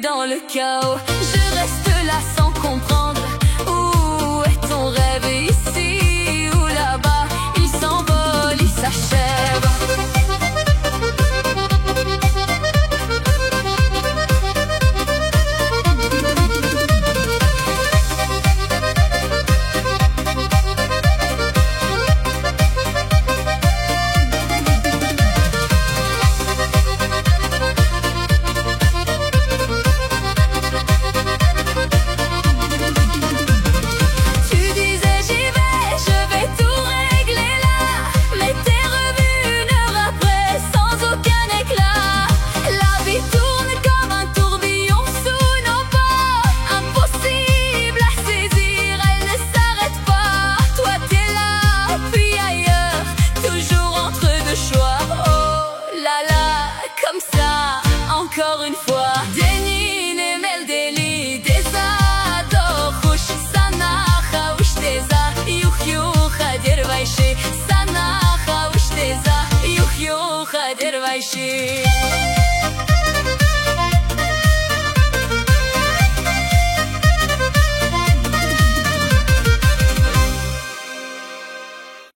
dans le chaos. Je reste là sans comprendre. Où est ton rêve, ici ou là-bas? Il s'envole, il s'achève. Comme ça, encore une fois. Deni nemel deli deza dochush sanacha ushteza yuchyucha dervaishi sanacha ushteza yuchyucha dervaishi.